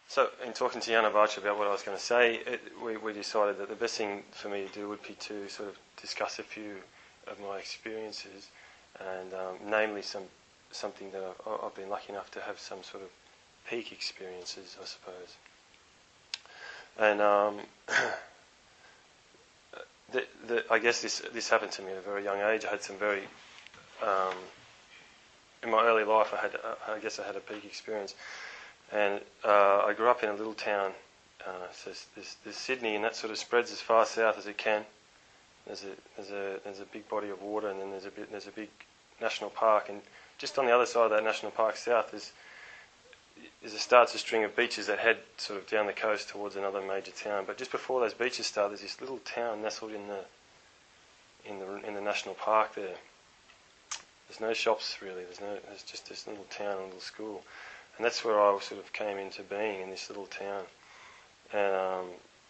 So, in talking to Jana Barcha about what I was going to say, we decided that the best thing for me to do would be to sort of discuss a few of my experiences, and namely something that I've been lucky enough to have some sort of peak experiences, I suppose. And I guess this happened to me at a very young age. I had some very in my early life. I guess I had a peak experience. And I grew up in a little town. So there's Sydney, and that sort of spreads as far south as it can. There's a big body of water, and then there's a big national park, and just on the other side of that national park south starts a string of beaches that head sort of down the coast towards another major town. But just before those beaches start, there's this little town nestled in the national park there. There's no shops really. There's just this little town and a little school. And that's where I sort of came into being, in this little town. And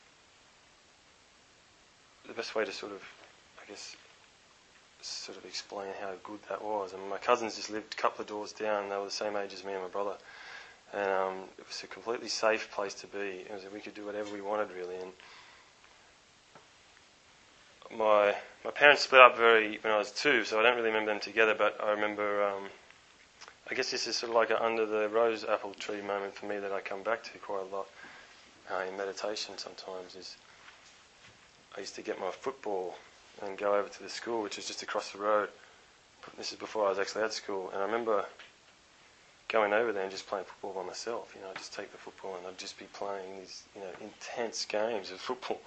the best way to sort of, I guess, sort of explain how good that was. I mean, my cousins just lived a couple of doors down. They were the same age as me and my brother. And it was a completely safe place to be. We could do whatever we wanted, really. And my parents split up when I was 2, so I don't really remember them together, but I remember... I guess this is sort of like an under the rose apple tree moment for me that I come back to quite a lot in meditation sometimes. I used to get my football and go over to the school, which is just across the road. This is before I was actually at school, and I remember going over there and just playing football by myself. I'd just take the football and I'd just be playing these intense games of football.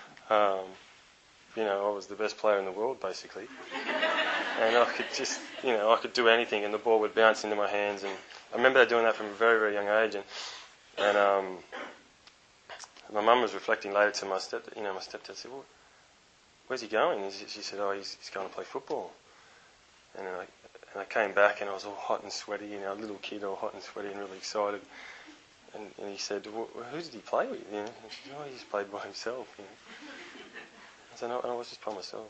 I was the best player in the world, basically. And I could just, I could do anything, and the ball would bounce into my hands. And I remember doing that from a very, very young age. And my mum was reflecting later to my stepdad. My stepdad said, "Well, where's he going?" She said, "Oh, he's going to play football." And I came back, and I was all hot and sweaty, a little kid, all hot and sweaty and really excited. And he said, "Well, who did he play with?" And I said, "Oh, he just played by himself." I said, "No, I was just by myself."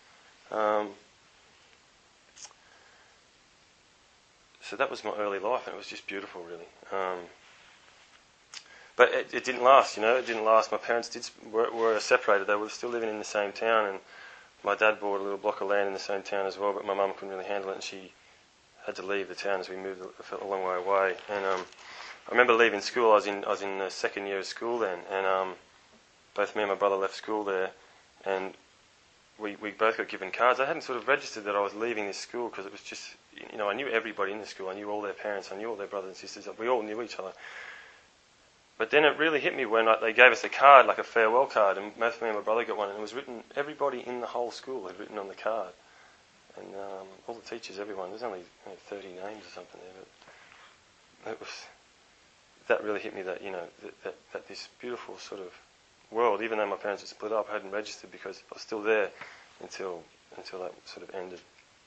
So that was my early life, and it was just beautiful, really. But it didn't last, It didn't last. My parents were separated. They were still living in the same town, and my dad bought a little block of land in the same town as well, but my mum couldn't really handle it, and she had to leave the town as we moved a long way away. And I remember leaving school. I was in the second year of school then, and both me and my brother left school there, and we both got given cards. I hadn't sort of registered that I was leaving this school because it was just, I knew everybody in the school. I knew all their parents. I knew all their brothers and sisters. We all knew each other. But then it really hit me when they gave us a card, like a farewell card, and both me and my brother got one, and it was written, everybody in the whole school had written on the card. And all the teachers, everyone, there's only 30 names or something there, but that really hit me that, that this beautiful sort of world, even though my parents had split up, I hadn't registered because I was still there until that sort of ended.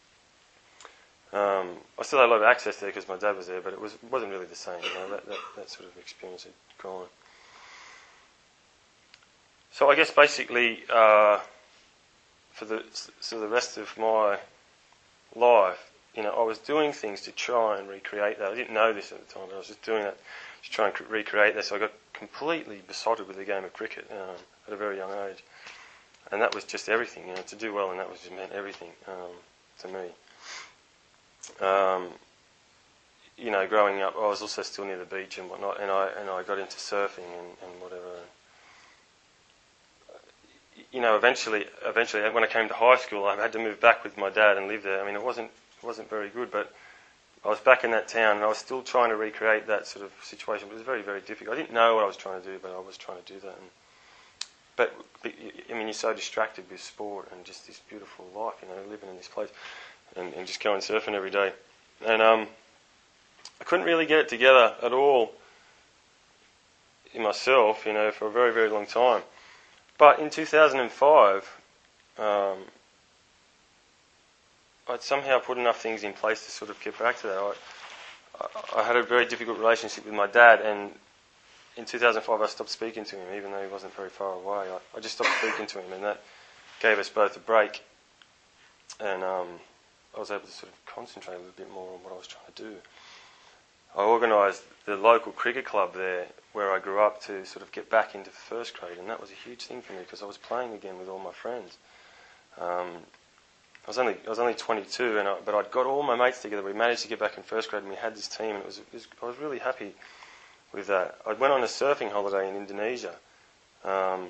I still had a lot of access there because my dad was there, but it wasn't really the same. That sort of experience had gone. So I guess basically for the rest of my life, I was doing things to try and recreate that. I didn't know this at the time, but I was just doing that to try and recreate this. So I got completely besotted with the game of cricket at a very young age, and that was just everything. To do well, and that was just meant everything to me. Growing up, I was also still near the beach and whatnot, and I got into surfing and whatever. Eventually, when I came to high school, I had to move back with my dad and live there. I mean, it wasn't very good, but I was back in that town, and I was still trying to recreate that sort of situation. But it was very, very difficult. I didn't know what I was trying to do, but I was trying to do that. But you're so distracted with sport and just this beautiful life, living in this place, and just going surfing every day. And I couldn't really get it together at all in myself, for a very, very long time. But in 2005, I'd somehow put enough things in place to sort of get back to that. I had a very difficult relationship with my dad, and in 2005 I stopped speaking to him, even though he wasn't very far away. I just stopped speaking to him, and that gave us both a break. And I was able to sort of concentrate a little bit more on what I was trying to do. I organised the local cricket club there where I grew up to sort of get back into first grade, and that was a huge thing for me because I was playing again with all my friends. I was only 22, but I'd got all my mates together. We managed to get back in first grade, and we had this team, and I was really happy with that. I went on a surfing holiday in Indonesia, and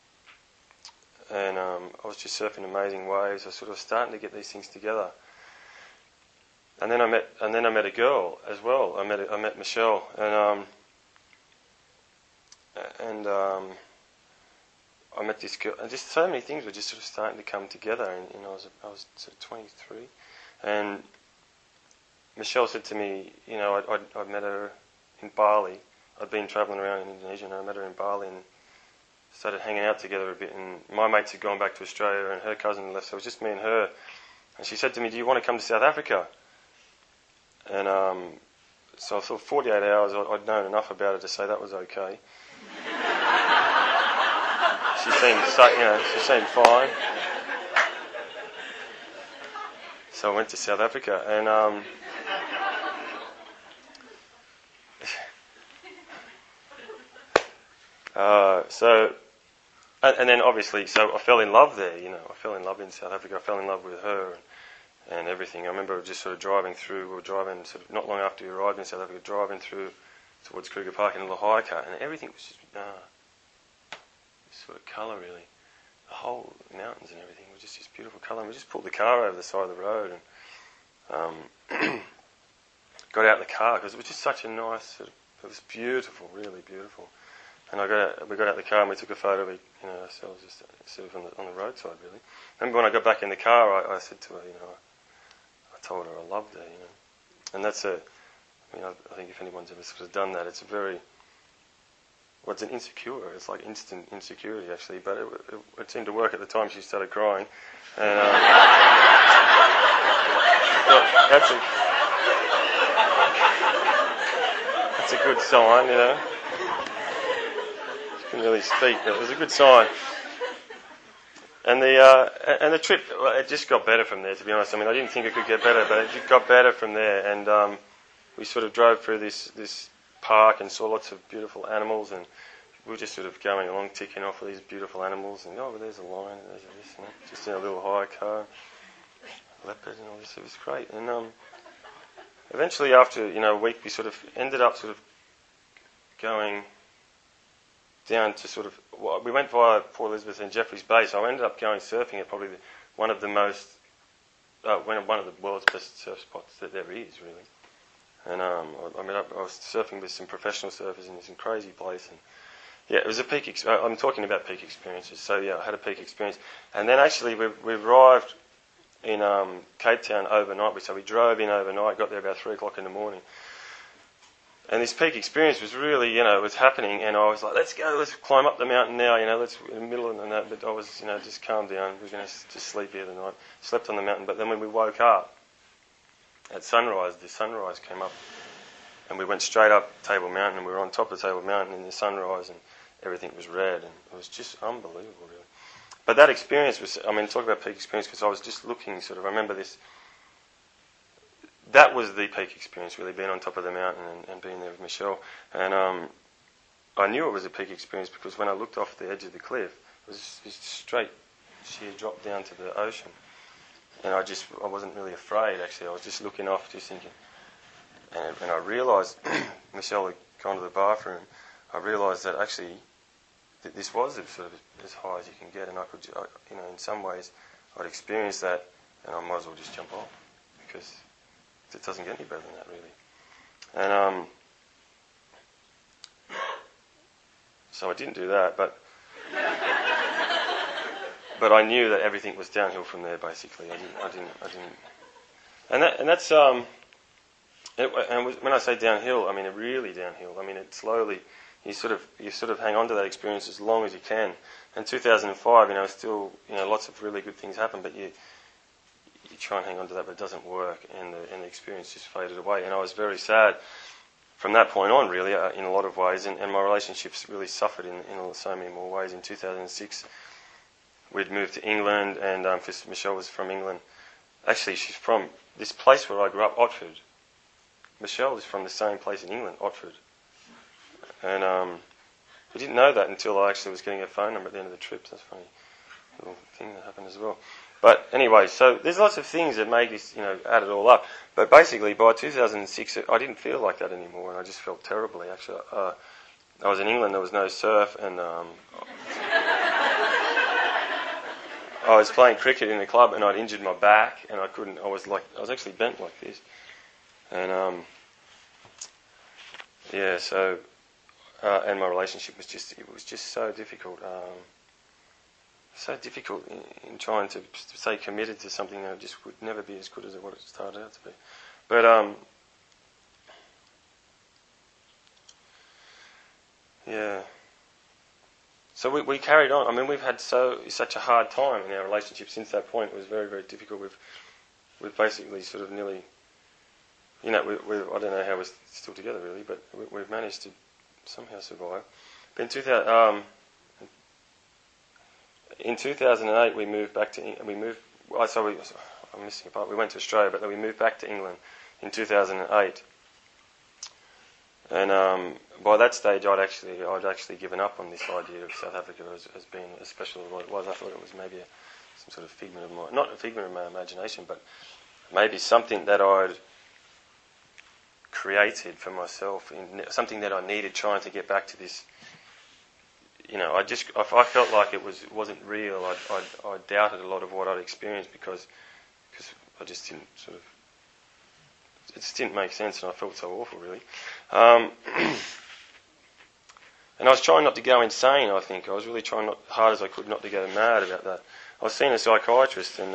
I was just surfing amazing waves. I was sort of starting to get these things together. And then I met a girl as well. I met Michelle, and I met this girl, and just so many things were just sort of starting to come together. And I was sort of 23, and Michelle said to me, I'd met her in Bali. I'd been travelling around in Indonesia, and I met her in Bali, and started hanging out together a bit. And my mates had gone back to Australia, and her cousin had left, so it was just me and her. And she said to me, "Do you want to come to South Africa?" And so I thought 48 hours, I'd known enough about it to say that was okay. She seemed fine. So I went to South Africa, and and then obviously, so I fell in love there. I fell in love in South Africa. I fell in love with her and everything. I remember just sort of driving through. We were driving sort of not long after we arrived in South Africa, driving through towards Kruger Park in a little hire car, and everything was just sort of colour really. The whole mountains and everything was just this beautiful colour. And we just pulled the car over the side of the road and got out of the car because it was just such a nice. It was beautiful, really beautiful. And we got out of the car and we took a photo of ourselves just sort of on the roadside really. I remember when I got back in the car, I said to her, I told her I loved her, And that's I think if anyone's ever sort of done that, it's it's an insecure. It's like instant insecurity actually, but it seemed to work at the time. She started crying, and I thought that's a good sign, She couldn't really speak, but it was a good sign. And the trip, it just got better from there, to be honest. I mean, I didn't think it could get better, but it got better from there. And we sort of drove through this park and saw lots of beautiful animals, and we were just sort of going along, ticking off all these beautiful animals. And well, there's a lion, and there's this, just in a little hire car, leopard, and all this. It was great. And eventually, after a week, we sort of ended up sort of going down to sort of, we went via Port Elizabeth and Jeffreys Bay, so I ended up going surfing at probably one of the world's best surf spots that there is, really. And I was surfing with some professional surfers in this crazy place, and yeah, it was a peak. I'm talking about peak experiences. So yeah, I had a peak experience, and then actually we arrived in Cape Town overnight. So we drove in overnight, got there about 3:00 in the morning. And this peak experience was really, it was happening, and I was like, let's go, let's climb up the mountain now, let's, in the middle of the night, but I was, just calm down, we were going to just sleep here the night, slept on the mountain, but then when we woke up, at sunrise, the sunrise came up, and we went straight up Table Mountain, and we were on top of Table Mountain in the sunrise, and everything was red, and it was just unbelievable, really. But that experience was, talk about peak experience, because I was just looking, I remember this. That was the peak experience, really, being on top of the mountain and being there with Michelle. And I knew it was a peak experience because when I looked off the edge of the cliff, it was just straight sheer drop down to the ocean. And I wasn't really afraid, actually. I was just looking off, just thinking. And I realised, Michelle had gone to the bathroom, I realised that actually this was sort of as high as you can get, and I could, in some ways, I'd experienced that, and I might as well just jump off because it doesn't get any better than that, really. And so I didn't do that, but I knew that everything was downhill from there. Basically, I didn't. And that's when I say downhill, I mean it really downhill. I mean it slowly. You sort of hang on to that experience as long as you can. In 2005, still lots of really good things happen, but you try and hang on to that, but it doesn't work, and the experience just faded away. And I was very sad from that point on, really, in a lot of ways, and my relationships really suffered in so many more ways. In 2006, we'd moved to England, and Michelle was from England. Actually, she's from this place where I grew up, Otford. Michelle is from the same place in England, Otford. And we didn't know that until I actually was getting her phone number at the end of the trip. So that's a funny little thing that happened as well. But anyway, so there's lots of things that make this, add it all up. But basically, by 2006, I didn't feel like that anymore, and I just felt terribly, actually. I was in England, there was no surf, and I was playing cricket in the club, and I'd injured my back, and I was actually bent like this. And, and my relationship was just so difficult. So difficult in trying to stay committed to something that just would never be as good as what it started out to be. But so we carried on. I mean, we've had such a hard time in our relationship since that point. It was very, very difficult. We've basically sort of nearly, I don't know how we're still together really, but we've managed to somehow survive. But in 2008, we moved back to England. I'm missing a part. We went to Australia, but then we moved back to England in 2008. And by that stage, I'd actually given up on this idea of South Africa as being as special as what it was. I thought it was maybe some sort of not a figment of my imagination, but maybe something that I'd created for myself, something that I needed, trying to get back to this. I felt like it wasn't real. I doubted a lot of what I'd experienced because I just didn't it just didn't make sense, and I felt so awful, really. And I was trying not to go insane, I think. I was really trying hard as I could not to go mad about that. I was seeing a psychiatrist, and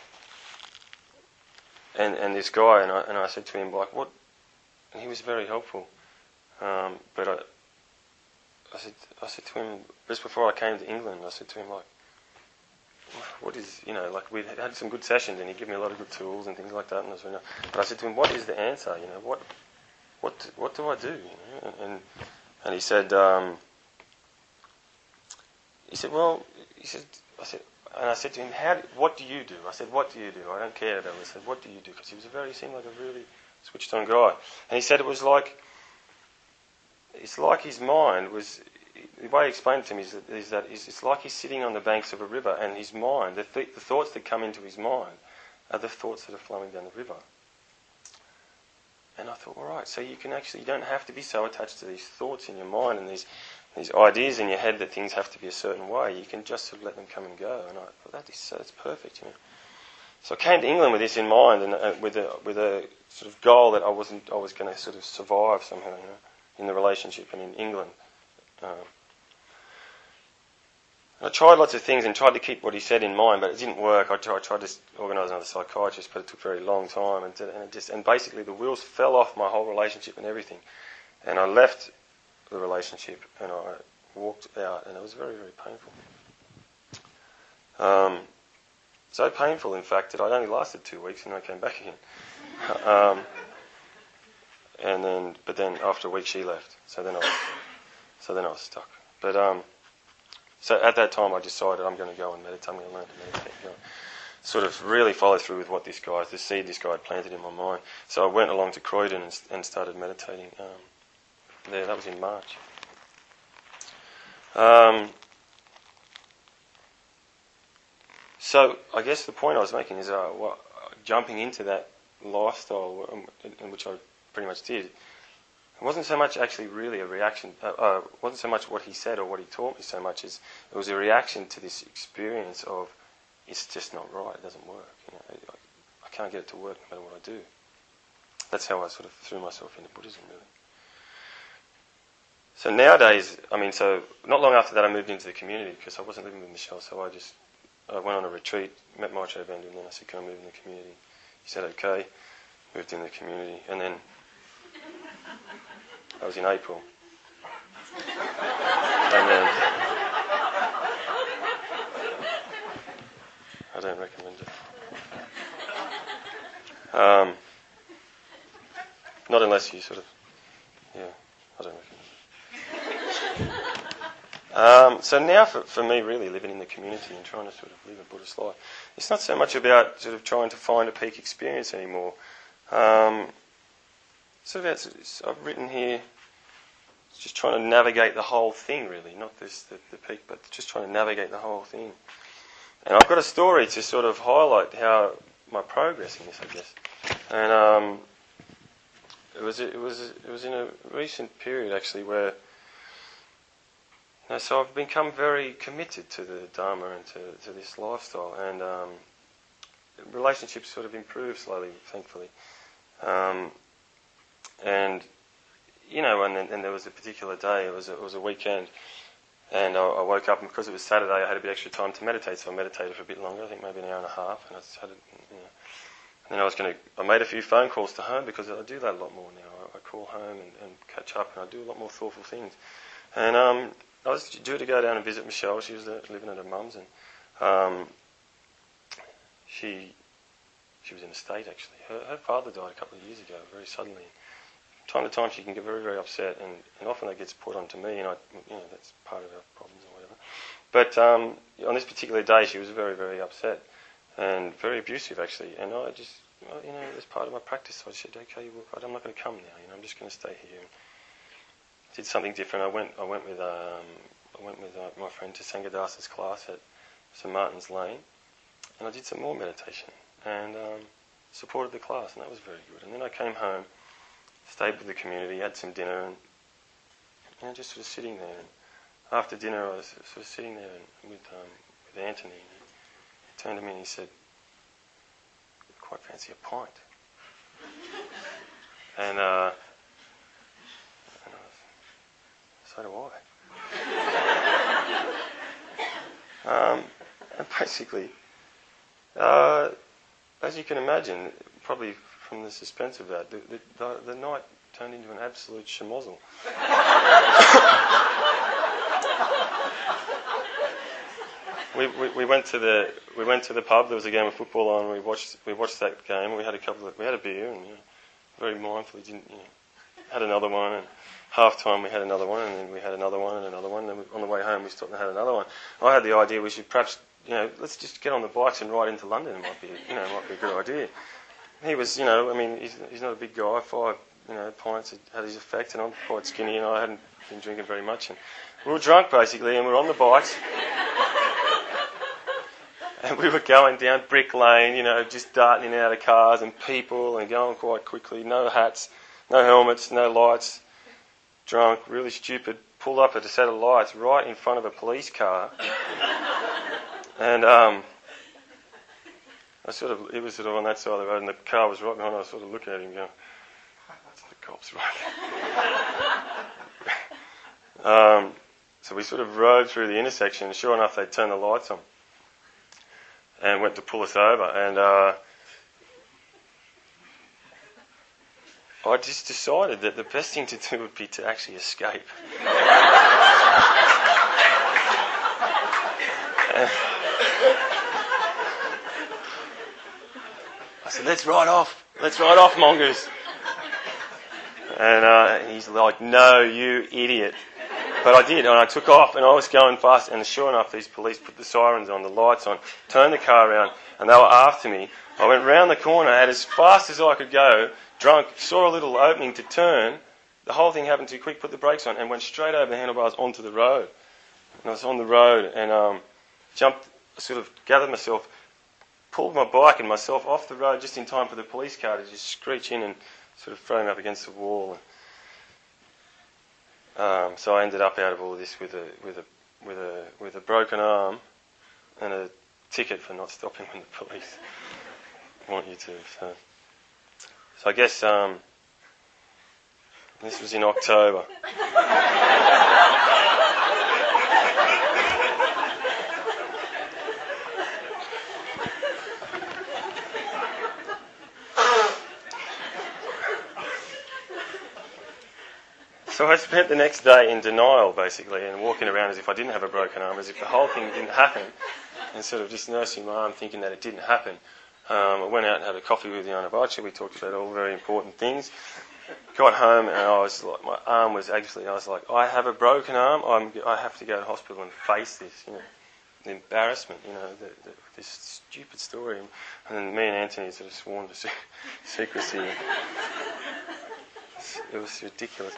this guy, and I said to him, like, what? And he was very helpful. But I said to him, just before I came to England, I said to him, like, what is, we had some good sessions, and he gave me a lot of good tools and things like that. And but I said to him, what is the answer? What do I do? And he said, I said to him, what do you do? I said, what do you do? I don't care. I said, what do you do? Because he seemed like a really switched on guy. And he said it's like his mind was, the way he explained it to me is that it's like he's sitting on the banks of a river, and his mind, the thoughts that come into his mind are the thoughts that are flowing down the river. And I thought, all right, so you don't have to be so attached to these thoughts in your mind and these ideas in your head that things have to be a certain way. You can just sort of let them come and go. And I thought, that's perfect, So I came to England with this in mind, and with a sort of goal that I was going to sort of survive somehow, in the relationship and in England. I tried lots of things and tried to keep what he said in mind, but it didn't work. I tried to organise another psychiatrist, but it took a very long time, and basically the wheels fell off my whole relationship and everything. And I left the relationship and I walked out, and it was very, very painful. So painful, in fact, that I only lasted 2 weeks and I came back again. But then after a week she left, so then I was stuck. But so at that time I decided I'm going to go and meditate. I'm going to learn to meditate. Sort of really follow through with what the seed this guy had planted in my mind. So I went along to Croydon and started meditating there. That was in March. So I guess the point I was making is jumping into that lifestyle in which I pretty much did. It wasn't so much actually really a reaction. It wasn't so much what he said or what he taught me so much as it was a reaction to this experience of it's just not right. It doesn't work. I can't get it to work no matter what I do. That's how I sort of threw myself into Buddhism, really. So nowadays, so not long after that I moved into the community because I wasn't living with Michelle, so I went on a retreat, met Maitreya Vandu, and then I said, can I move in the community? He said, okay. Moved in the community, and then that was in April. And then I don't recommend it. Not unless you sort of, I don't recommend it. So now for me, really, living in the community and trying to sort of live a Buddhist life, it's not so much about sort of trying to find a peak experience anymore. I've written here, just trying to navigate the whole thing, really, not this the peak, but just trying to navigate the whole thing. And I've got a story to sort of highlight how my progress in this, I guess. And it was in a recent period actually where. So I've become very committed to the Dharma and to this lifestyle, and relationships sort of improve slowly, thankfully. And there was a particular day. It was a weekend, and I woke up, and because it was Saturday, I had a bit extra time to meditate. So I meditated for a bit longer. I think maybe an hour and a half, and And then I made a few phone calls to home because I do that a lot more now. I call home and catch up, and I do a lot more thoughtful things. And I was due to go down and visit Michelle. She was living at her mum's, and she was in a state actually. Her father died a couple of years ago, very suddenly. From time to time, she can get very, very upset, and often that gets put onto me, and that's part of our problems or whatever. But on this particular day, she was very, very upset and very abusive actually. And I just, as part of my practice, I said, okay, well, I'm not going to come now. I'm just going to stay here. Did something different. I went with my friend to Sangadasa's class at St Martin's Lane, and I did some more meditation and supported the class, and that was very good. And then I came home, stayed with the community, had some dinner, and just sort of sitting there. And after dinner, I was sort of sitting there with Anthony. And he turned to me and he said, "I'd quite fancy a pint." And so do I. And basically, as you can imagine, probably from the suspense of that, the night turned into an absolute schmozzle. We went to the pub. There was a game of football on. We watched that game. We had a beer, and very mindfully had another one. And half time we had another one, and then we had another one and another one. And then on the way home we stopped and had another one. I had the idea we should perhaps, let's just get on the bikes and ride into London. It might be a good idea. He was, he's not a big guy. 5, pints had his effect, and I'm quite skinny, and I hadn't been drinking very much. And we were drunk basically, and we were on the bikes. And we were going down Brick Lane, just darting in and out of cars and people and going quite quickly. No hats, no helmets, no lights. Drunk, really stupid. Pulled up at a set of lights right in front of a police car. And he was sort of on that side of the road, and the car was right behind. I was sort of looking at him going, "That's the cops, right?" So we sort of rode through the intersection, and sure enough, they turned the lights on and went to pull us over. And I just decided that the best thing to do would be to actually escape. I said, let's ride off, mongoose. And he's like, "No, you idiot." But I did, and I took off, and I was going fast, and sure enough, these police put the sirens on, the lights on, turned the car around, and they were after me. I went round the corner, and as fast as I could go, drunk, saw a little opening to turn. The whole thing happened too quick, put the brakes on, and went straight over the handlebars onto the road. And I was on the road, and jumped, sort of gathered myself, pulled my bike and myself off the road just in time for the police car to just screech in and sort of throw me up against the wall. So I ended up out of all of this with a broken arm and a ticket for not stopping when the police want you to. So I guess this was in October. So I spent the next day in denial, basically, and walking around as if I didn't have a broken arm, as if the whole thing didn't happen, and sort of just nursing my arm, thinking that it didn't happen. I went out and had a coffee with Yana Bacha. We talked about all very important things. Got home, and I was like, my arm was actually, I was like, I have a broken arm. I have to go to hospital and face this, the embarrassment, this stupid story. And then me and Anthony sort of sworn to secrecy. It was ridiculous.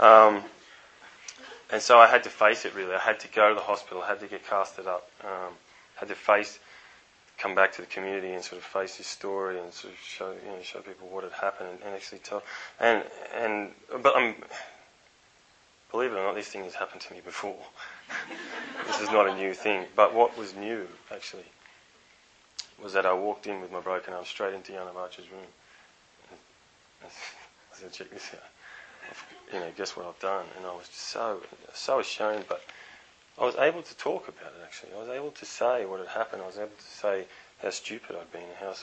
And so I had to face it, really. I had to go to the hospital, I had to get casted up, had to come back to the community and sort of face this story and sort of show people what had happened and actually tell. But believe it or not, this thing has happened to me before. This is not a new thing. But what was new, actually, was that I walked in with my broken arm straight into Yana March's room. And I said, check this out. Guess what I've done? And I was just so ashamed, but I was able to talk about it, actually. I was able to say what had happened. I was able to say how stupid I'd been and how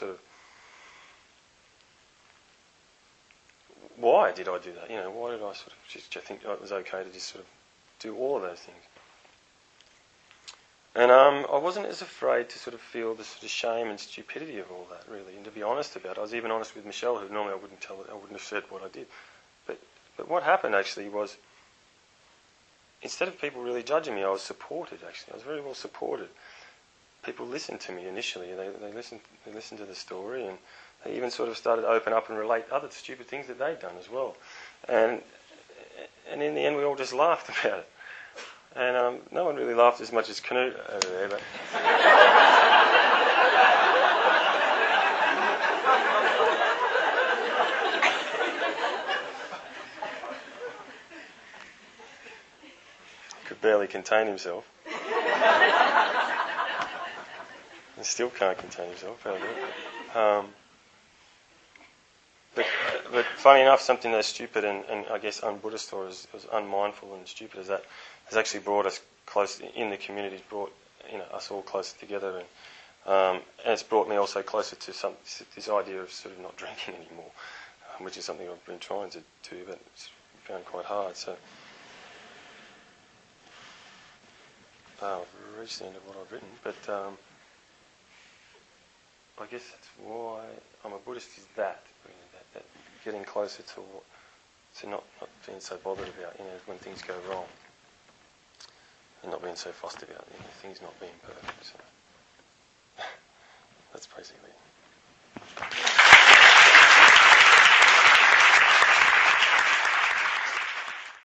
why did I do that? Why did I sort of just think it was okay to just sort of do all of those things? And I wasn't as afraid to sort of feel the sort of shame and stupidity of all that, really, and to be honest about it. I was even honest with Michelle, who normally I wouldn't have said what I did. But what happened actually was, instead of people really judging me, I was supported, actually. I was very well supported. People listened to me initially. They listened to the story, and they even sort of started to open up and relate other stupid things that they'd done as well. And in the end, we all just laughed about it. And no one really laughed as much as Canute over there, but... could barely contain himself. He still can't contain himself. But funny enough, something as stupid and I guess un-Buddhist or as unmindful and stupid as that has actually brought us close in the community. It's brought us all closer together, and it's brought me also closer to this idea of sort of not drinking anymore, which is something I've been trying to do, but it's found quite hard. So I've reached the end of what I've written, but I guess that's why I'm a Buddhist. Is that really that getting closer to not being so bothered about when things go wrong, and not being so fussed about things not being perfect. So that's basically it.